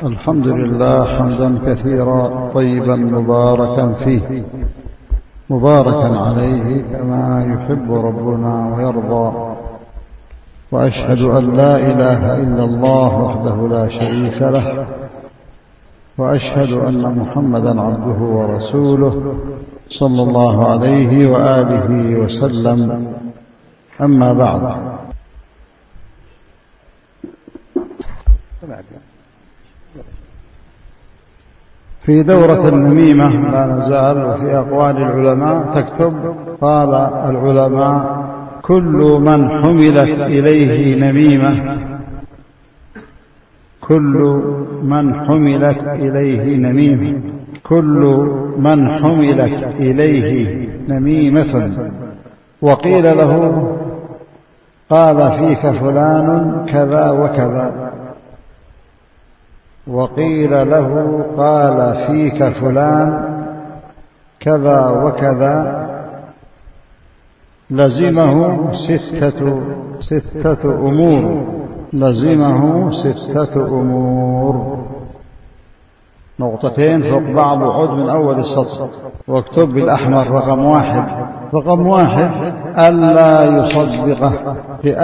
الحمد لله حمدا كثيرا طيبا مباركا فيه مباركا عليه كما يحب ربنا ويرضى. وأشهد أن لا إله إلا الله وحده لا شريك له، وأشهد أن محمدا عبده ورسوله صلى الله عليه وآله وسلم. أما بعد، في دورة النميمة لا نزال وفي أقوال العلماء تكتب: قال العلماء: كل من حملت إليه نميمة، كل من حملت إليه نميمة، كل من حملت إليه نميمة وقيل له: قال فيك فلان كذا وكذا، وقيل له: قال فيك فلان كذا وكذا، لزمه ستة أمور، لزمه ستة أمور. نقطتين فوق بعض وعد من أول السطر، واكتب بالأحمر رقم واحد. رقم واحد: ألا يصدقه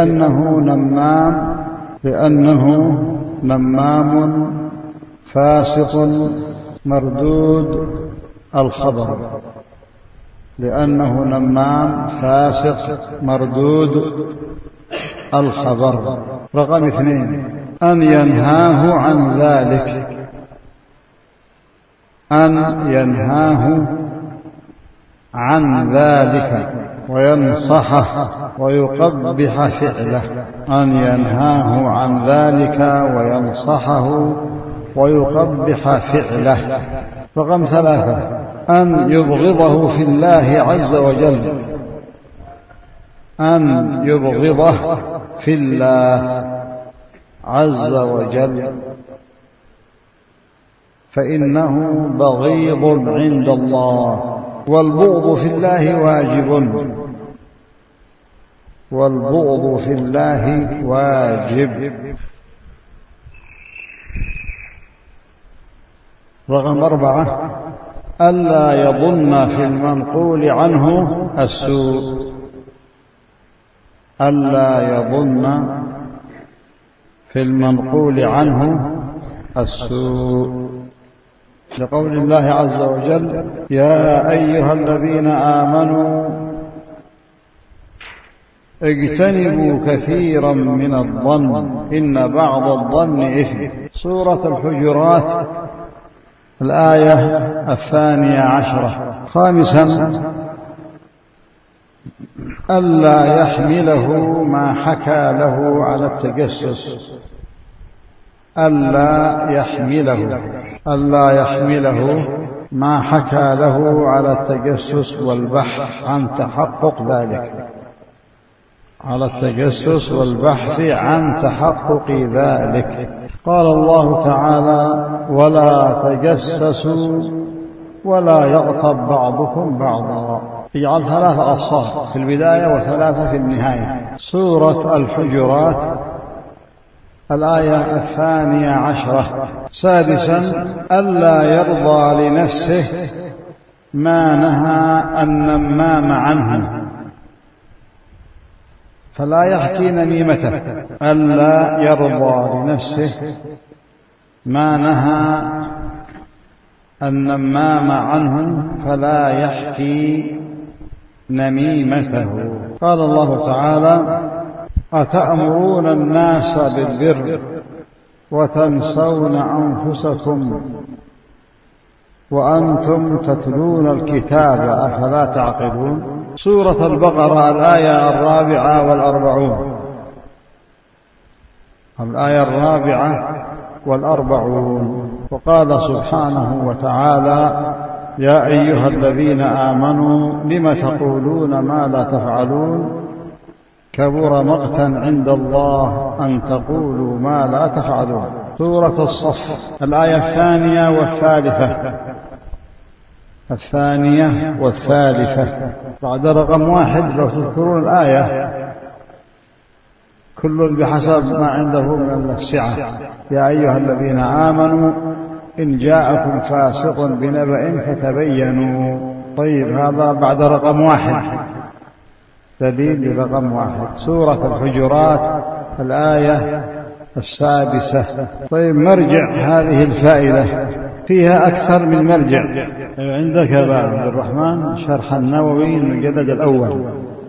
لأنه نمام فاسق مردود الخبر، لأنه نمام فاسق مردود الخبر. رقم اثنين: أن ينهاه عن ذلك، أن ينهاه عن ذلك وينصحه ويقبح فعله، أن ينهاه عن ذلك وينصحه ويقبح فعله. رقم ثلاثة: أن يبغضه في الله عز وجل، أن يبغضه في الله عز وجل، فإنه بغيض عند الله. والبغض في الله واجب، والبغض في الله واجب. رقم أربعة: ألا يظن في المنقول عنه السوء، ألا يظن في المنقول عنه السوء، لقول الله عز وجل: يا أيها الذين آمنوا اجتنبوا كثيرا من الظن إن بعض الظن إثم. سورة الحجرات الآية 12. خامسا: ألا يحمله ما حكى له على التجسس، ألا يحمله ما حكى له على التجسس والبحث عن تحقق ذلك، على التجسس والبحث عن تحقق ذلك. قال الله تعالى: ولا تجسسوا ولا يغتب بعضكم بعضا. يجعل 3 أصفار في البداية و3 في النهاية. سورة الحجرات الآية 12. سادسا: ألا يرضى لنفسه ما نهى النمام عنه، فلا يحكي نميمته. ألا يرضى لنفسه ما نهى النمام عنه فلا يحكي نميمته. قال الله تعالى: أتأمرون الناس بالبر وتنسون أنفسكم وأنتم تتلون الكتاب أفلا تعقلون. سورة البقرة الآية 44. الآية 44. وقال سبحانه وتعالى: يا أيها الذين آمنوا لم تقولون ما لا تفعلون كبر مقتا عند الله أن تقولوا ما لا تفعلون. سورة الصف الآية 2 والثالثة. بعد رقم 1 لو تذكرون الآية كل بحسب ما عنده من السعة. يا أيها الذين آمنوا إن جاءكم فاسق بنبأ فتبينوا. طيب، هذا بعد رقم 1، دليل رقم 1، سورة الحجرات الآية 6. طيب، مرجع هذه الفائدة فيها أكثر من مرجع. عندك يا عبد الرحمن شرح النووي المجلد الأول،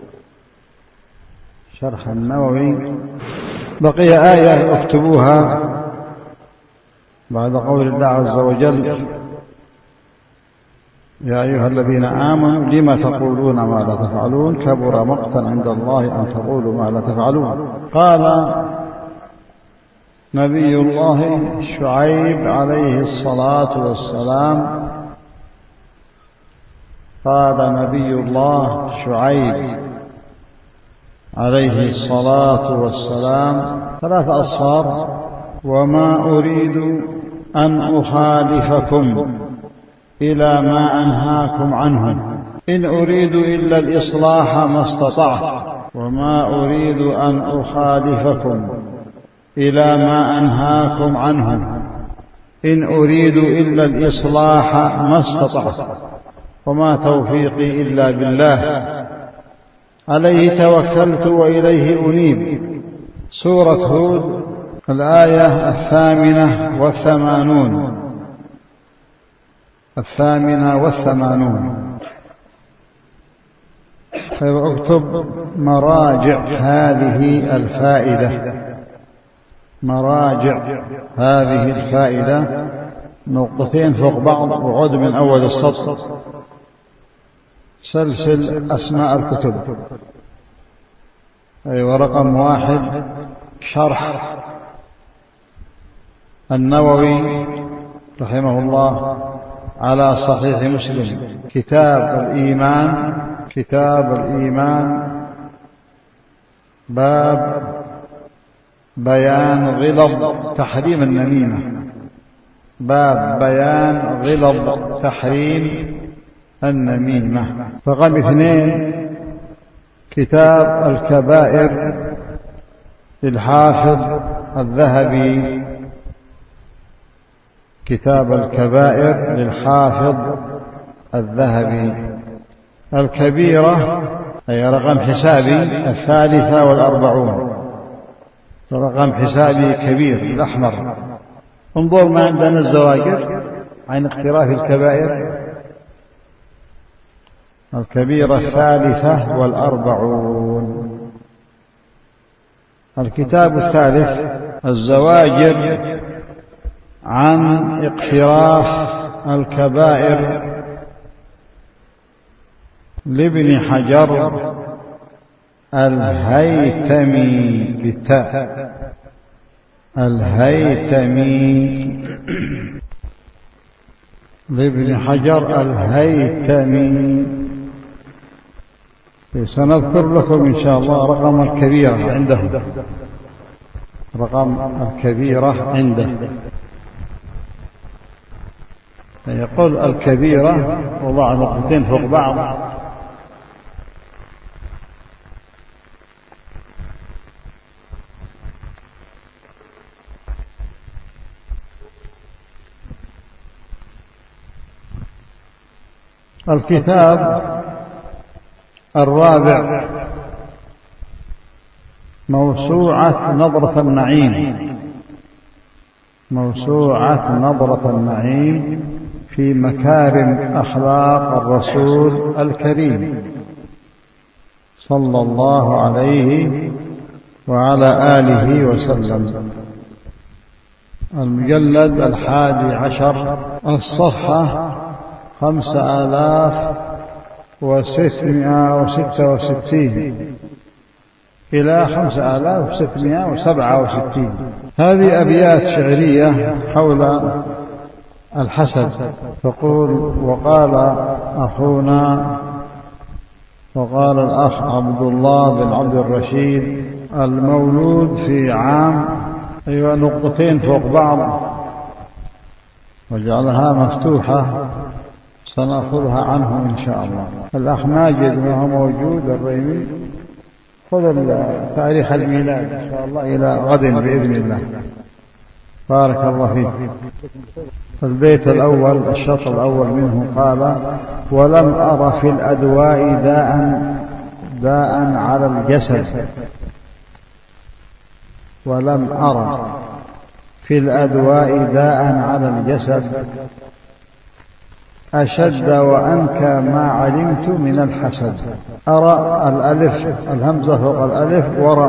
شرح النووي. بقي آية اكتبوها بعد قول الله عز وجل: يا أيها الذين آمنوا لم تقولون ما لا تفعلون كبر مقتا عند الله أن تقولوا ما لا تفعلون. قال نبي الله شعيب عليه الصلاة والسلام، قال نبي الله شعيب عليه الصلاة والسلام 3 أصفار: وما أريد أن أخالفكم إلى ما أنهاكم عنه إن أريد إلا الإصلاح ما استطعت. وما أريد أن أخالفكم إلى ما أنهاكم عنه إن أريد إلا الإصلاح ما استطعت وما توفيقي إلا بالله عليه توكلت وإليه أنيب. سورة هود الآية 88. طيب، اكتب مراجع هذه الفائدة. مراجع هذه الفائدة نقطتين فوق بعض، وعد من أول السطر. سلسل أسماء الكتب. ورقم 1 شرح النووي رحمه الله على صحيح مسلم. كتاب الإيمان باب بيان غلظ تحريم النميمة. باب بيان غلظ تحريم النميمة. رقم 2 كتاب الكبائر للحافظ الذهبي. كتاب الكبائر للحافظ الذهبي. الكبيرة أي رقم حسابي 43. رقم حسابي كبير الأحمر. انظر ما عندنا الزواجر عن اقتراف الكبائر. الكبيرة 43. الكتاب الثالث الزواجر عن اقتراف الكبائر لابن حجر الهيثمي بالتاء. الهيثمي لابن حجر الهيثمي. سنذكر لكم إن شاء الله رقم الكبيرة عنده. رقم الكبيرة عنده يقول الكبيرة وضع نقطتين فوق بعض. الكتاب الرابع موسوعة نظرة النعيم. موسوعة نظرة النعيم في مكارم أخلاق الرسول الكريم صلى الله عليه وعلى آله وسلم. المجلد 11 الصفحة 5666 إلى 5667. هذه أبيات شعرية حول الحسد. تقول: وقال أخونا، وقال الأخ عبد الله بن عبد الرشيد المولود في عام نقطتين فوق بعض وجعلها مفتوحة، سنأخذها عنه إن شاء الله. الأخ ماجد وهو موجود الريمي خذ تاريخ الميلاد إن شاء الله إلى غد بإذن الله. بارك الله فيك. البيت الأول الشطر الأول منه قال: ولم أر في الأدواء داء على الجسد. ولم أر في الأدواء داء على الجسد أشد وأنكى ما علمت من الحسد. أرى الألف الهمزة فوق الألف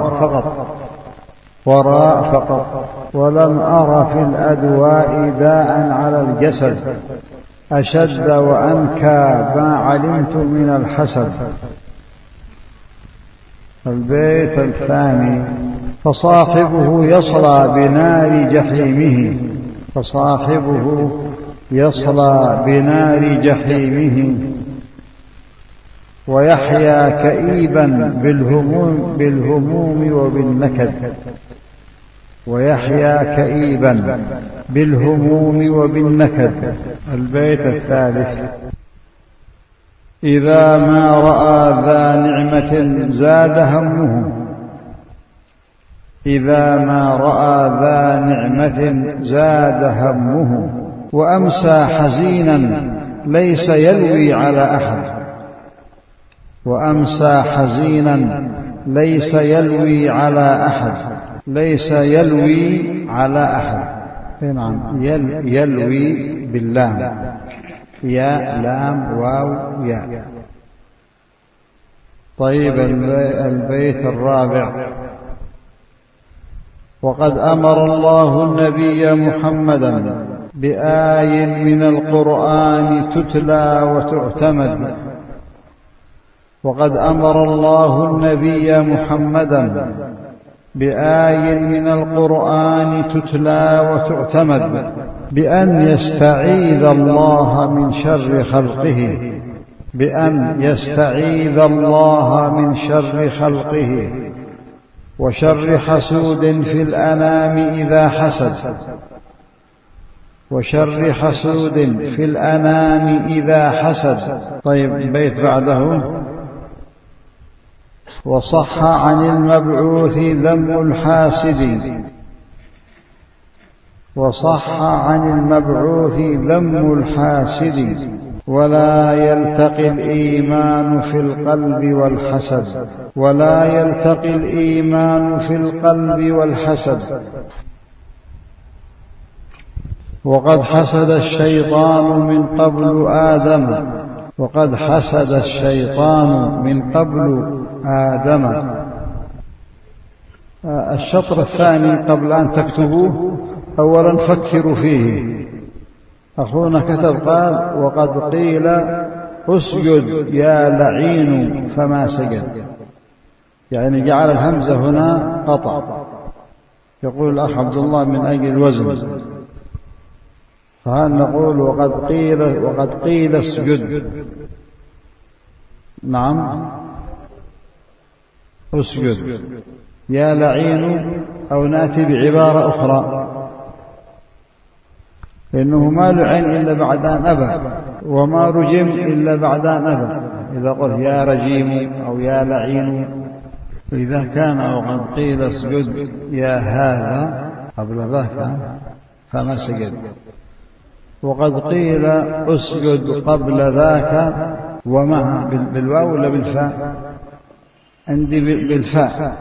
وراء فقط. ولم أر في الأدواء داء على الجسد أشد وأنكى ما علمت من الحسد. البيت الثاني: فصاحبه يصلى بنار جحيمه ويحيا كئيبا بالهموم وبالنكد. البيت الثالث: إذا ما رأى ذا نعمة زاد همه وأمسى حزينا ليس يلوي على أحد. نعم، يلوي باللام، يا لام واو يا. طيب، البيت الرابع: وقد أمر الله النبي محمدا بآي من القرآن تتلى وتعتمد. وقد أمر الله النبي محمدا بآي من القرآن تتلى وتعتمد بأن يستعيذ الله من شر خلقه وشر حسود في الأنام إذا حسد. طيب، بيت بعده: وصح عن المبعوث ذم الحاسد ولا يلتقي الإيمان في القلب والحسد. وقد حسد الشيطان من قبل آدم. الشطر الثاني قبل أن تكتبوه أولا فكروا فيه. أخونا كتب قال: وقد قيل اسجد يا لعين فما سجد، يعني جعل الهمزة هنا قطع. يقول الأخ عبد الله من أجل الوزن، فهل نقول وقد قيل اسجد؟ نعم، اسجد يا لعين، أو نأتي بعبارة أخرى، لأنه ما لعن إلا بعد أن أبى، وما رجم إلا بعد أن أبى. إذا قلت يا رجيم أو يا لعين، إذا كان وقد قيل اسجد يا هذا قبل ذاك فما سجد. وقد قيل اسجد قبل ذاك وما بالواو ولا بالفاء؟ عندي بالفاء.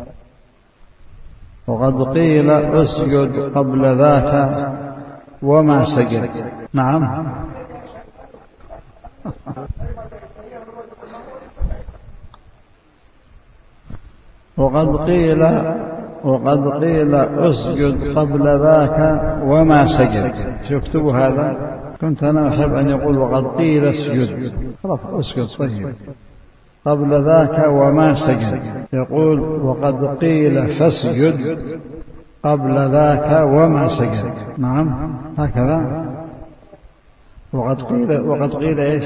وقد قيل اسجد قبل ذاك وما سجد. نعم، وقد قيل اسجد قبل ذاك وما سجد. شفتوا هذا؟ كنت أنا أحب أن يقول وقد قيل اسجد، خلاص اسجد. طيب، قبل ذاك وما سجد. يقول وقد قيل فاسجد قبل ذاك وما سجد. نعم، هكذا. وقد قيل إيش؟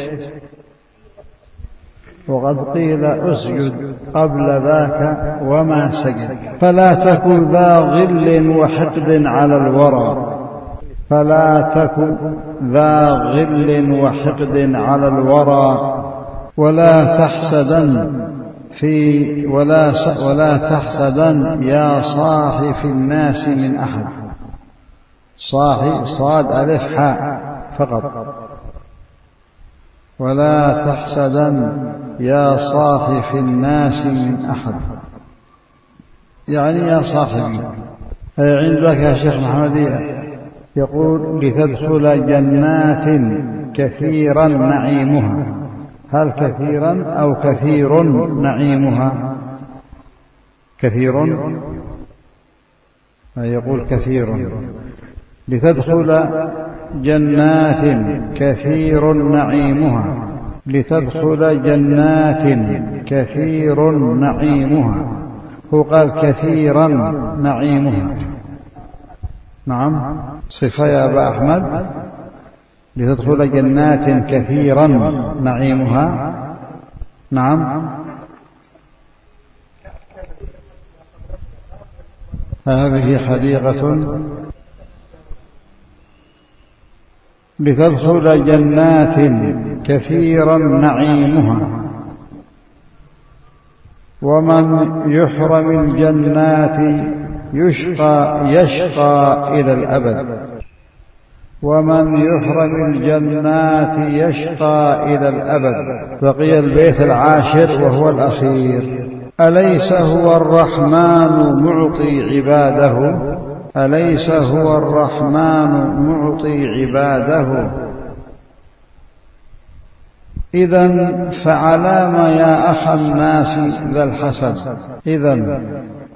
وقد قيل اسجد قبل ذاك وما سجد. فلا تكن ذا غل وحقد على الورى، ولا تحسدن ولا تحسدن يا صاحي في الناس من أحد. صاحي صاد ألف حاء فقط. ولا تحسدن يا صاحي في الناس من أحد، يعني يا صاحبي. عندك يا شيخ محمد يقول لتدخل جنات كثيرا نعيمها. هل كثيرا أو كثير نعيمها؟ كثير، يقول كثير. لتدخل جنات كثير نعيمها، لتدخل جنات كثير نعيمها. هو قال كثيرا نعيمها. نعم، صفة يا أبا أحمد. لتدخل جنات كثيرا نعيمها. نعم، هذه حديقة. لتدخل جنات كثيرا نعيمها، ومن يحرم الجنات يشقى إلى الأبد. ومن يحرم الجنات يشقى إلى الأبد. بقي البيت العاشر وهو الأخير. أليس هو الرحمن معطي عباده؟ أليس هو الرحمن معطي عباده؟ إذن فعلام يا أخا الناس ذا الحسد. إذن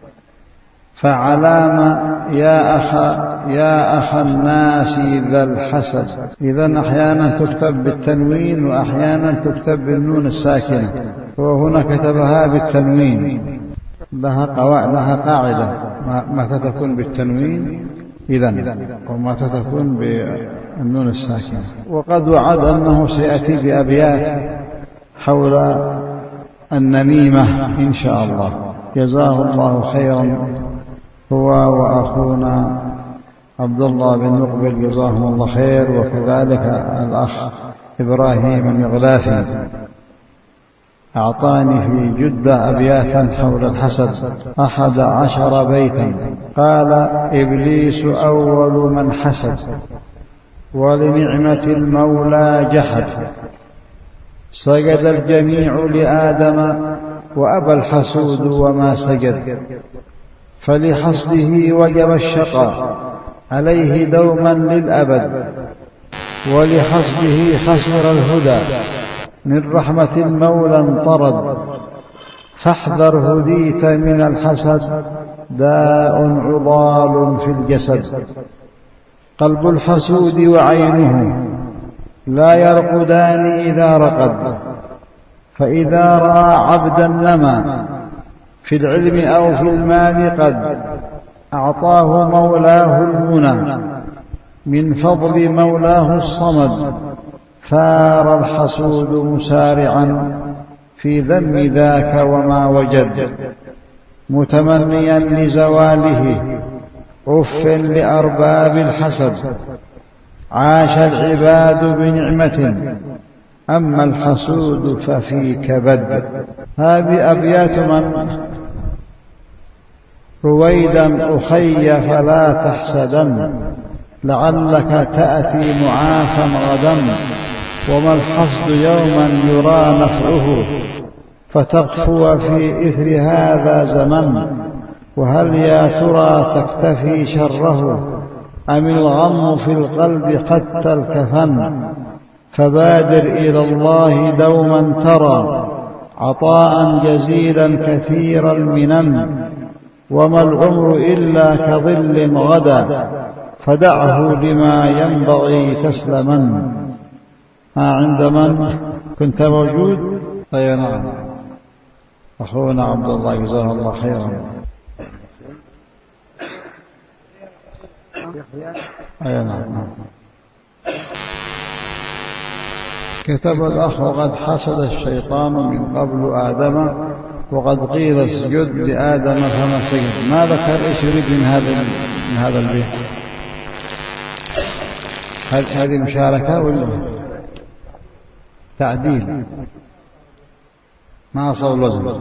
فعلام يا أخا الناس ذا الحسد. إذن أحيانا تكتب بالتنوين وأحيانا تكتب بالنون الساكنة، وهنا كتبها بالتنوين. لها قاعدة: متى تكون بالتنوين إذن، ومتى تكون بالنون الساكنة. وقد وعد أنه سيأتي بأبيات حول النميمة إن شاء الله. جزاه الله خيرا هو وأخونا عبد الله بن مقبل، جزاهم الله خير، وكذلك الأخ إبراهيم المغلافي أعطاني في جدة أبياتا حول الحسد 11 بيتا. قال: إبليس أول من حسد، ولنعمة المولى جحد. سجد الجميع لآدم، وأبى الحسود وما سجد. فلحسده وجب الشقاء عليه دوما للأبد، ولحسده خسر الهدى من رحمة المولى انطرد. فاحذر هديت من الحسد، داء عضال في الجسد. قلب الحسود وعينه لا يرقدان إذا رقد، فإذا رأى عبدا نما في العلم أو في المال قد أعطاه مولاه المنى من فضل مولاه الصمد. ثار الحسود مسارعا في ذم ذاك وما وجد، متمنيا لزواله أف لأرباب الحسد. عاش العباد بنعمة، أما الحسود ففي كبد. هذه أبيات من رويدا أخي فلا تحسدن، لعلك تأتي معافا غدا. وما الحسد يوما يرى نفعه، فتقفو في إثر هذا زمن. وهل يا ترى تكتفي شره، أم الغم في القلب حتى الكفن؟ فبادر إلى الله دوما ترى عطاء جزيلا كثير المنن. وما العمر إلا كظل غدا، فدعه لما ينبغي تسلما. عند من كنت موجود؟ أي نعم، أخونا عبد الله جزاه الله خيرا. أي نعم. كتب الأخ: وقد حسد الشيطان من قبل آدم، وقد قيل اسجد لآدم فما سجد. ما ذكر إيش يريد من هذا البيت؟ هذه مشاركة ولا تعديل؟ ما أصاب الوزن.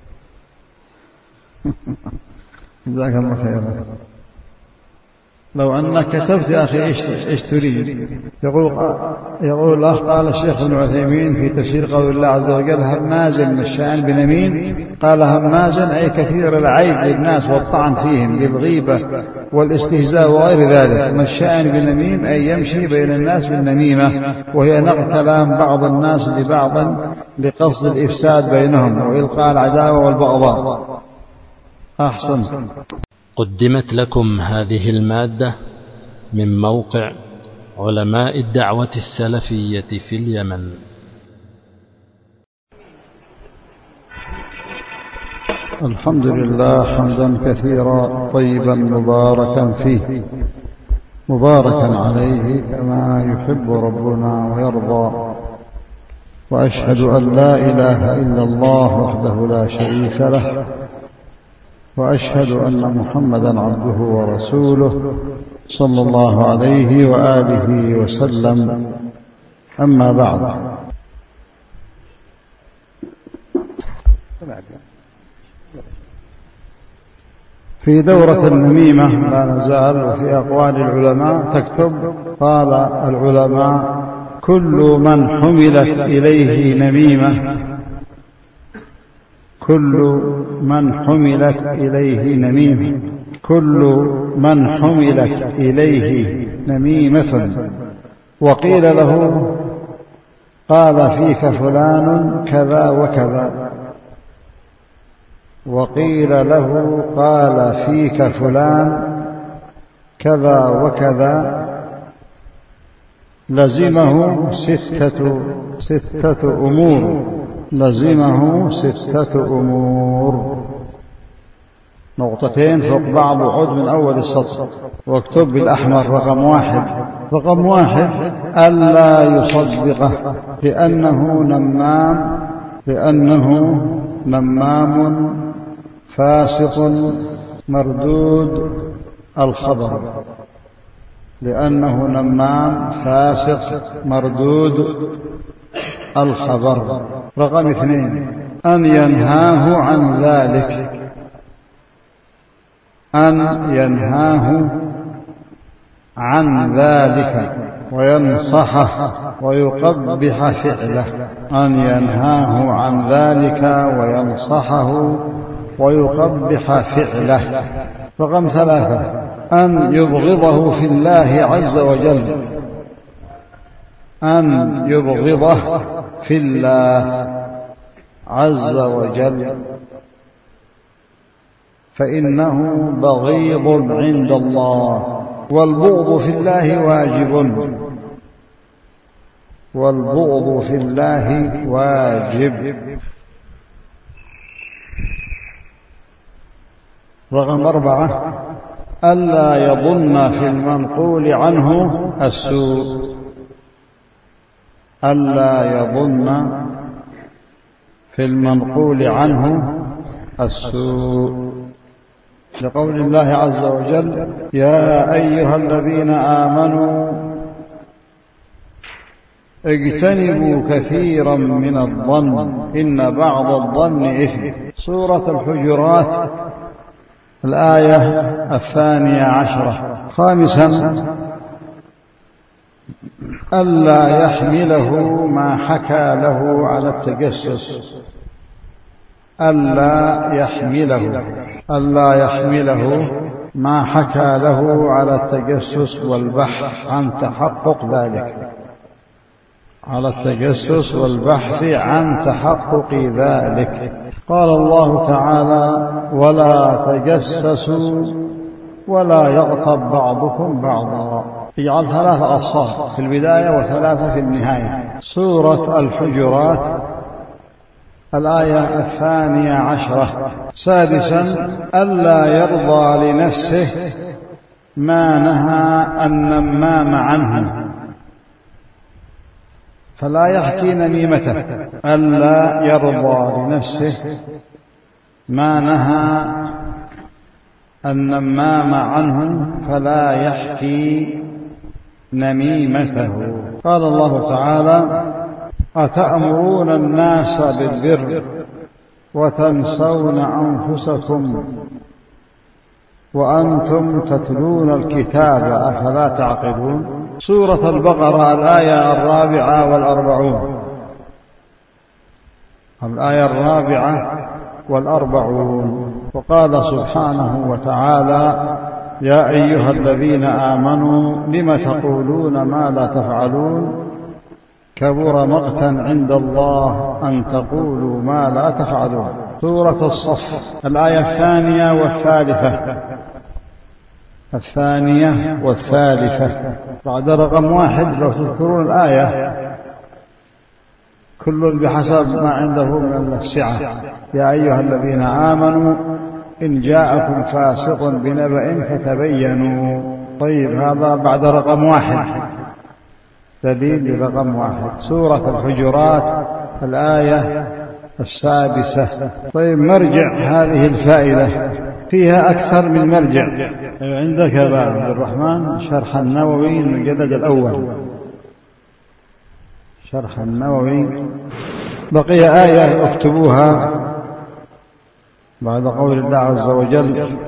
جزاك الله خيرا. لو أنك كتبت يا أخي إيش تريد؟ يقول الأخ قال الشيخ ابن عثيمين في تفسير قول الله عز وجل هماز مشاء بنميم، قال هماز أي كثير العيب للناس والطعن فيهم بالغيبة والاستهزاء وغير ذلك. مشاء بنميم أي يمشي بين الناس بالنميمة، وهي نقل كلام بعض الناس لبعض لقصد الإفساد بينهم وإلقاء العداوة والبغضاء. أحسن. قدمت لكم هذه المادة من موقع علماء الدعوة السلفية في اليمن. الحمد لله حمدا كثيرا طيبا مباركا فيه، مباركا عليه كما يحب ربنا ويرضى. وأشهد أن لا إله إلا الله وحده لا شريك له، وأشهد أن محمدا عبده ورسوله صلى الله عليه وآله وسلم. أما بعد، في دورة النميمة لا نزال، وفي أقوال العلماء تكتب قال العلماء كل من حملت إليه نميمة، كل من حملت إليه نميمة، كل من حملت إليه نميمة وقيل له قال فيك فلان كذا وكذا، وقيل له قال فيك فلان كذا وكذا، لزمه ستة أمور، لزمه ستة أمور. نقطتين فوق بعض وعد من أول السطر، واكتب بالأحمر رقم واحد. رقم واحد ألا يصدقه لأنه نمام فاسق مردود الخبر، لأنه نمام فاسق مردود الخبر. رقم اثنين أن ينهاه عن ذلك، أن ينهاه عن ذلك وينصحه ويقبح فعله، أن ينهاه عن ذلك وينصحه ويقبح فعله. رقم ثلاثة أن يبغضه في الله عز وجل، أن يبغضه في الله عز وجل، فإنه بغيض عند الله. والبغض في الله واجب، والبغض في الله واجب. رقم أربعة ألا يظن في المنقول عنه السوء، ألا يظن في المنقول عنه السوء، لقول الله عز وجل يا أيها الذين آمنوا اجتنبوا كثيرا من الظن إن بعض الظن إثم. سورة الحجرات الآية 12. خامسا ألا يحمله ما حكى له على التجسس، ألا يحمله ما حكى له على التجسس والبحث عن تحقق ذلك، على التجسس والبحث عن تحقق ذلك. قال الله تعالى ولا تجسسوا ولا يغتب بعضكم بعضا. يجعل 3 أصفار في البداية و3 في النهاية. سورة الحجرات الآية 12. سادسا ألا يرضى لنفسه ما نهى النمام عنه، فلا يحكي نميمته. ألا يرضى لنفسه ما نهى النمام عنه فلا يحكي نميمته. قال الله تعالى أتأمرون الناس بالبر وتنسون أنفسكم وأنتم تتلون الكتاب أفلا تعقلون. سورة البقرة الآية 44. الآية 44. وقال سبحانه وتعالى: يا أيها الذين آمنوا لم تقولون ما لا تفعلون كبر مقتا عند الله أن تقولوا ما لا تفعلون. سورة الصف الآية 2 والثالثة بعد رقم 1. لو تذكرون الآية كل بحسب ما عنده من السعة. يا أيها الذين آمنوا إن جاءكم فاسق بنبأ فتبينوا. طيب، هذا بعد رقم 1، دليل رقم 1. سورة الحجرات الآية 6. طيب، مرجع هذه الفائدة فيها أكثر من مرجع. عندك يا عبد الرحمن شرح النووي المجلد الأول، شرح النووي. بقي آية اكتبوها بعد قول الله عز وجل: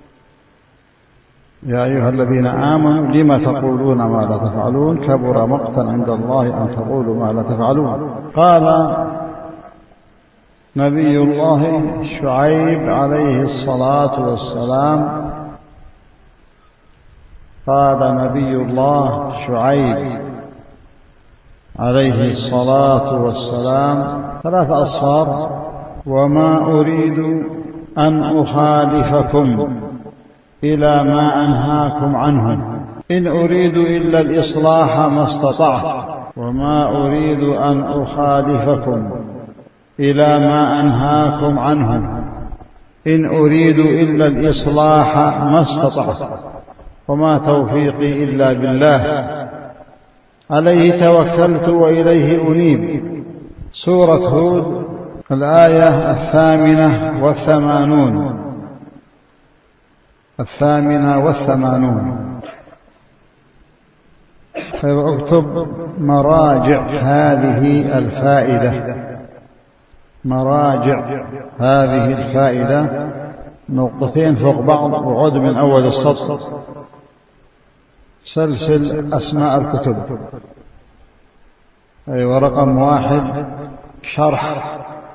يا أيها الذين آمنوا لم تقولون ما لا تفعلون كبر مقتا عند الله أن تقولوا ما لا تفعلون. قال نبي الله شعيب عليه الصلاة والسلام، قال نبي الله شعيب عليه الصلاة والسلام 3 أصفار: وما أريد أن أخالفكم إلى ما أنهاكم عنه إن أريد إلا الإصلاح ما استطعت. وما أريد أن أخالفكم إلى ما أنهاكم عنه إن أريد إلا الإصلاح ما استطعت وما توفيقي إلا بالله عليه توكلت وإليه أنيب. سورة هود الآية 88. فاكتب مراجع هذه الفائدة، مراجع هذه الفائدة، نقطتين فوق بعض وعد من أول السطر. سلسل أسماء الكتب. ورقم 1 شرح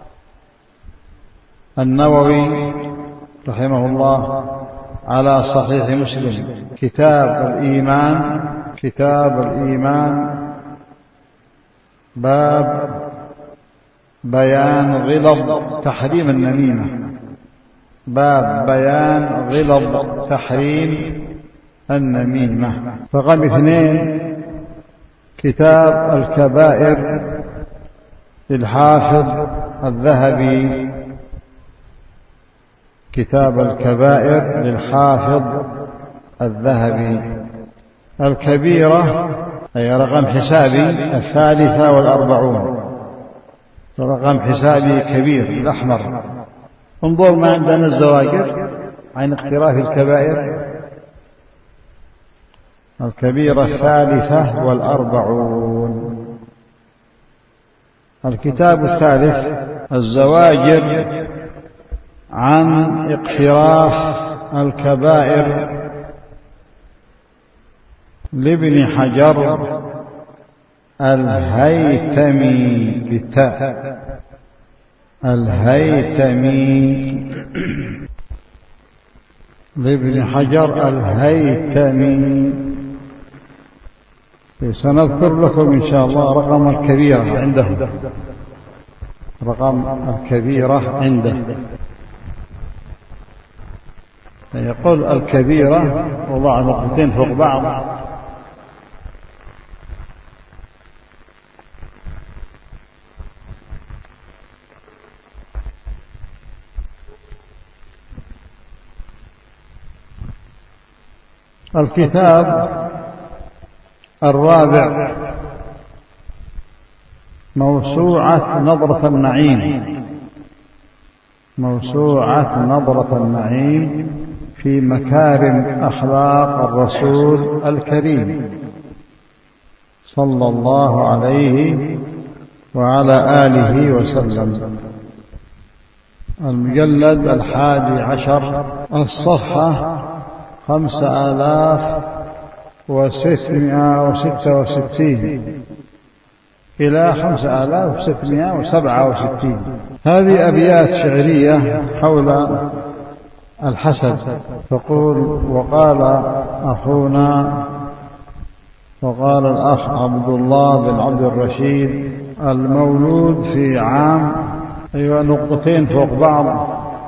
النووي رحمه الله على صحيح مسلم. كتاب الإيمان باب بيان غلظ تحريم النميمة. باب بيان غلظ تحريم النميمة. رقم 2 كتاب الكبائر للحافظ الذهبي. كتاب الكبائر للحافظ الذهبي. الكبيرة أي رقم حسابي 43. رقم حسابي كبير الأحمر. انظر ما عندنا الزواجر عن اقتراف الكبائر. الكبيرة 43. الكتاب الثالث الزواجر عن اقتراف الكبائر لابن حجر الهيثمي بالتاء. الهيثمي لابن حجر الهيثمي. سنذكر لكم إن شاء الله رقم الكبيرة عنده. رقم الكبيرة عنده يقول الكبيرة وضع نقطتين فوق بعض. الكتاب الرابع موسوعة نظرة النعيم. موسوعة نظرة النعيم في مكارم أخلاق الرسول الكريم صلى الله عليه وعلى آله وسلم. المجلد 11 الصفحة 5666 إلى 5667. هذه أبيات شعرية حول الحسد. تقول: وقال أخونا، وقال الأخ عبد الله بن عبد الرشيد المولود في عام، نقطتين فوق بعض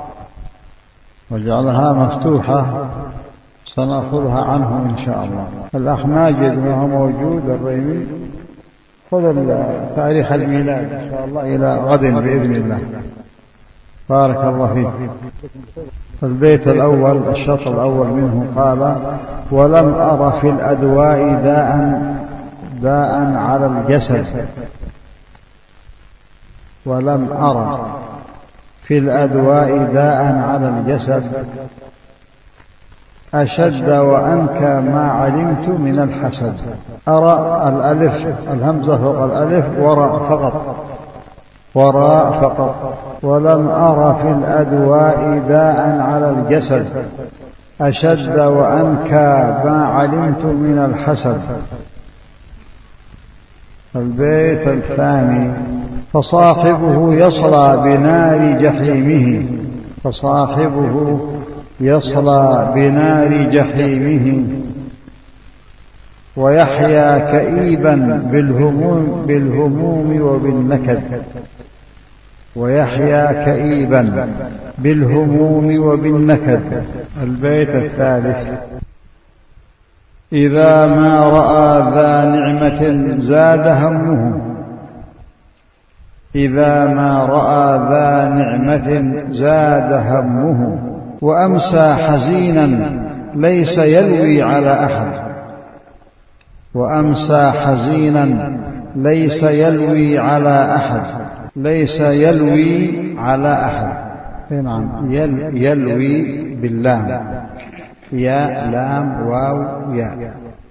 وجعلها مفتوحة سنأخذها عنه إن شاء الله. الأخ ماجد ما هو موجود الريمي، خذ تاريخ الميلاد إن شاء الله إلى غد بإذن الله. بارك الله فيك. البيت الأول الشطر الأول منه قال: ولم أر في الأدواء داء على الجسد، ولم أر في الأدواء داء على الجسد أشد وأنكى ما علمت من الحسد. أرى الألف الهمزة فوق الألف وراء فقط. ولم أر في الأدواء داء على الجسد أشد وأنكى ما علمت من الحسد. البيت الثاني: فصاحبه يصلى بنار جحيمه، فصاحبه يصلى بنار جحيمه ويحيا كئيبا بالهموم وبالنكد، ويحيا كئيبا بالهموم وبالنكد. البيت الثالث: إذا ما رأى ذا نعمة زاد همه، إذا ما رأى ذا نعمة زاد همه وأمسى حزينا ليس يلوي على أحد، وأمسى حزينا ليس يلوي على أحد، ليس يلوي على أحد. نعم، يلوي باللام، يا لام واو يا.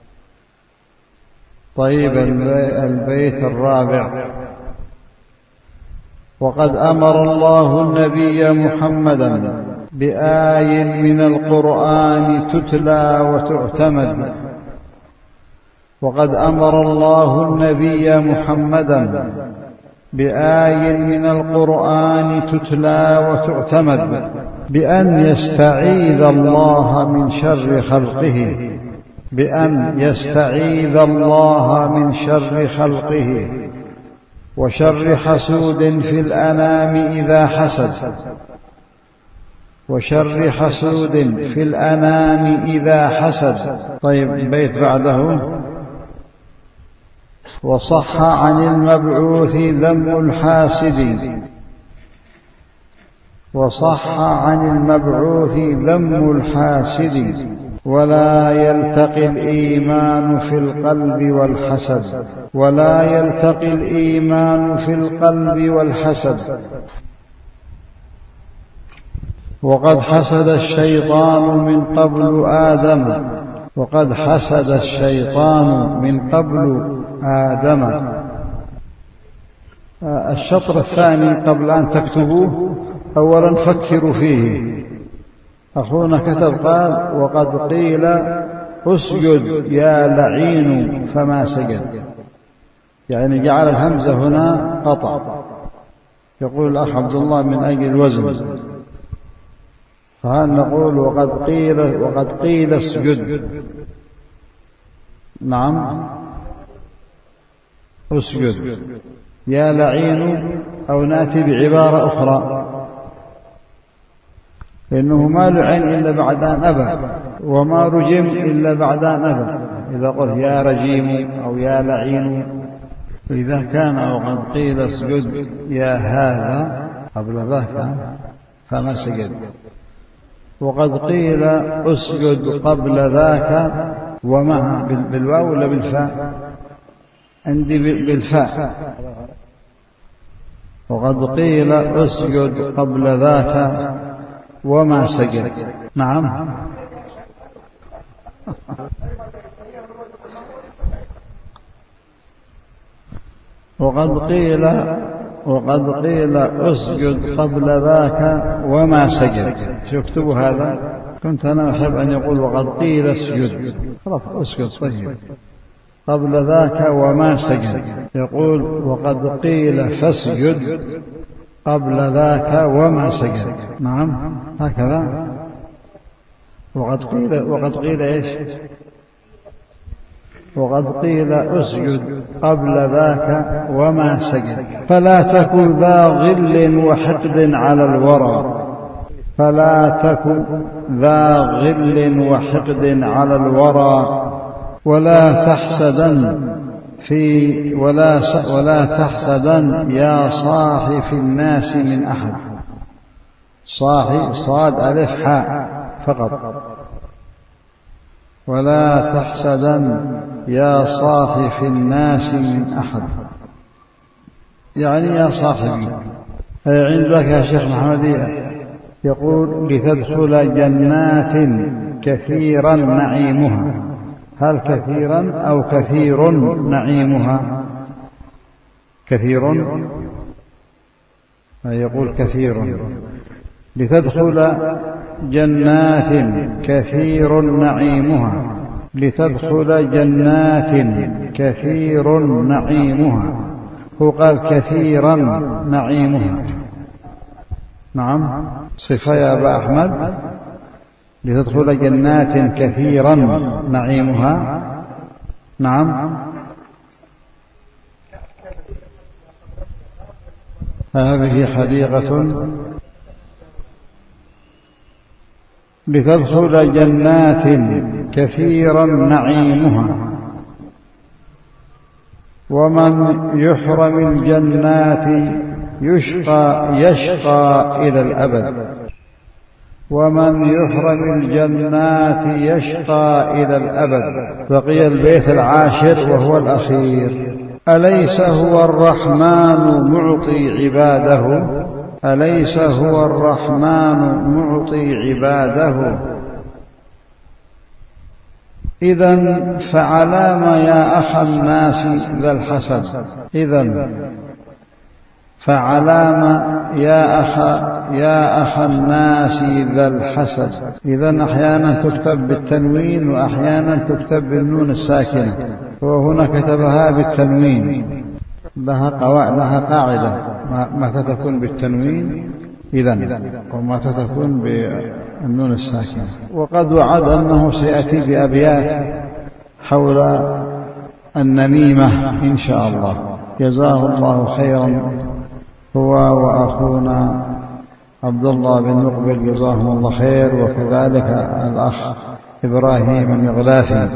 طيب البيت الرابع: وقد أمر الله النبي محمدا بآي من القرآن تتلى وتعتمد، وقد أمر الله النبي محمدا بآي من القرآن تتلى وتعتمد بأن يستعيذ الله من شر خلقه، بأن يستعيذ الله من شر خلقه وشر حسود في الأنام إذا حسد، وشر حسود في الأنام إذا حسد. طيب بيت بعده: وصح عن المبعوث ذم الحاسد، وصح عن المبعوث ذم الحاسد ولا يلتقي الإيمان في القلب والحسد، ولا يلتقي الإيمان في القلب والحسد. وقد حسد الشيطان من قبل آدم، وقد حسد الشيطان من قبل آدم. الشطر الثاني قبل أن تكتبوه أولا فكروا فيه. أخونا كتب قال: وقد قيل اسجد يا لعين فما سجد، يعني جعل الهمزة هنا قطع. يقول الأخ عبد الله من أجل الوزن، فهل نقول وقد قيل اسجد؟ نعم، اسجد يا لعين، أو نأتي بعبارة أخرى، لأنه ما لعن إلا بعد أن أبى، وما رجم إلا بعد أن أبى. إذا قلت يا رجيم أو يا لعين، إذا كان وقد قيل اسجد يا هذا قبل ذاك فما سجد، وقد قيل اسجد قبل ذاك وما بالواو ولا بالفاء؟ عندي بالفاء. وقد قيل اسجد قبل ذاك وما سجد. نعم، وقد قيل وقد قيل اسجد قبل ذاك وما سجد. يكتب هذا. كنت أنا أحب أن يقول وقد قيل اسجد، خلاص اسجد. طيب قبل ذاك وما سجد، يقول وقد قيل فاسجد قبل ذاك وما سجد. نعم هكذا. وقد قيل إيش؟ وقد قيل اسجد قبل ذاك وما سجد. فلا تكن ذا غل وحقد على الورى، فلا تكن ذا غل وحقد على الورى، ولا تحسدن يا صاحي في الناس من أحد. صاحي صاد ألف حاء فقط. ولا تحسدن يا صاحي في الناس من أحد، يعني يا صاحبي. عندك يا شيخ محمد يقول لتدخل جنات كثيرا نعيمها. هل كثيرا أو كثير نعيمها؟ كثير، يقول كثير. لتدخل جنات كثير نعيمها، لتدخل جنات كثير نعيمها. هو قال كثيرا نعيمها. نعم صفة يا أبا أحمد. لتدخل جنات كثيرا نعيمها. نعم هذه حديقة. لتدخل جنات كثيرا نعيمها، ومن يحرم الجنات يشقى إلى الأبد. ومن يحرم الجنات يشقى إلى الأبد. بقي البيت العاشر وهو الأخير. أليس هو الرحمن معطي عباده، أليس هو الرحمن معطي عباده. إذن فعلام يا أخ الناس ذا الحسد. إذن فعلام يا أخ الناس ذا الحسد. إذن أحيانا تكتب بالتنوين وأحيانا تكتب بالنون الساكنة، وهنا كتبها بالتنوين. لها قاعدة، متى تكون بالتنوين إذن، ومتى تكون بالنون الساكنة. وقد وعد أنه سيأتي بأبيات حول النميمة إن شاء الله. جزاه الله خيرا هو وأخونا عبد الله بن مقبل، جزاهم الله خير، وكذلك الأخ إبراهيم المغلافي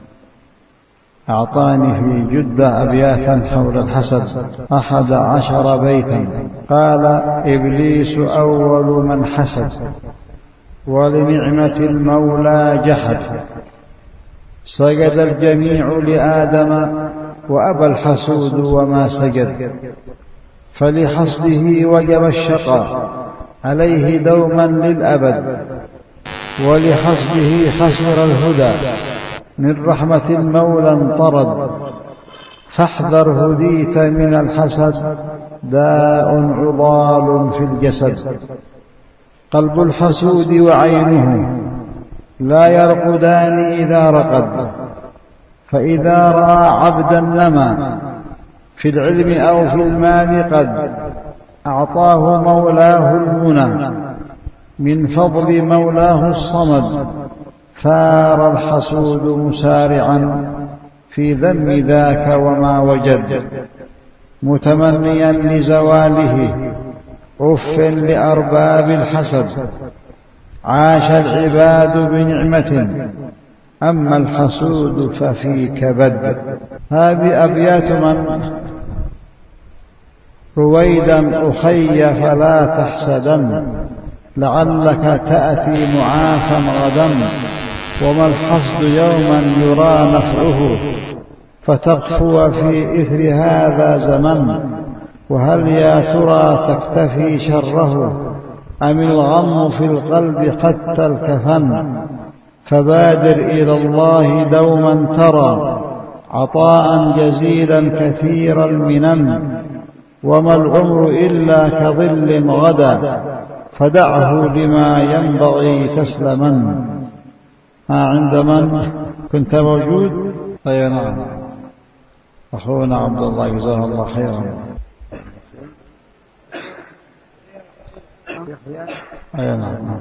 أعطاني في جدة أبياتا حول الحسد 11 بيتا. قال إبليس أول من حسد، ولنعمة المولى جحد. سجد الجميع لآدم وأبى الحسود وما سجد. فلحصده وجب الشقاء عليه دوما للأبد، ولحصده خسر الهدى من رحمة المولى انطرد. فاحذر هديت من الحسد داء عضال في الجسد. قلب الحسود وعينه لا يرقدان إذا رقد. فإذا رأى عبدا نما في العلم أو في المال قد أعطاه مولاه المنى من فضل مولاه الصمد. ثار الحسود مسارعا في ذم ذاك وما وجد، متمنيا لزواله أف لأرباب الحسد. عاش العباد بنعمة أما الحسود ففي كبد. هذه أبيات من رويدا أخي فلا تحسدن، لعلك تأتي معافا غدا. وما الحسد يوما يرى نفعه فتغفو في إثر هذا زمن. وهل يا ترى تكتفي شره أم الغم في القلب حتى الكفن. فبادر إلى الله دوما ترى عطاء جزيلا كثير المنن. وما العمر إلا كظل غدا فدعه لما ينبغي تسلما. عند من كنت موجود؟ أي نعم، أخونا عبد الله جزاه الله خيرا. أي نعم.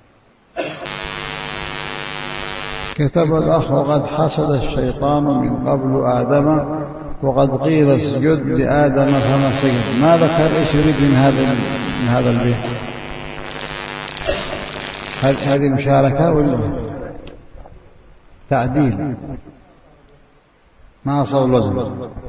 كتب الأخ: وقد حسد الشيطان من قبل آدم وقد قيل اسجد لآدم فما سجد. ما ذكر إيش يريد من هذا البيت؟ هذه مشاركة ولا تعديل؟ ما أصل وزن.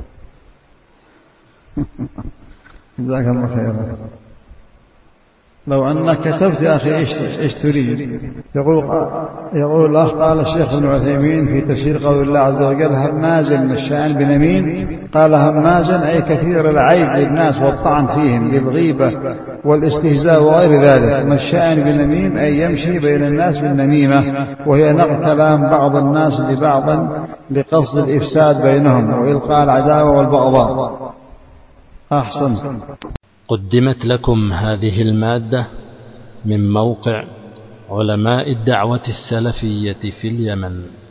جزاك الله خيرا. لو أنك كتبت يا أخي إيش تريد؟ يقول الأخ: قال الشيخ ابن عثيمين في تفسير قول الله عز وجل: هماز مشاء بنميم. قال همازا أي كثير العيب للناس والطعن فيهم بالغيبة والاستهزاء وغير ذلك. مشاء بنميم أي يمشي بين الناس بالنميمة، وهي نقل كلام بعض الناس لبعض لقصد الإفساد بينهم وإلقاء العداوة والبغضاء. أحسن. قدمت لكم هذه المادة من موقع علماء الدعوة السلفية في اليمن.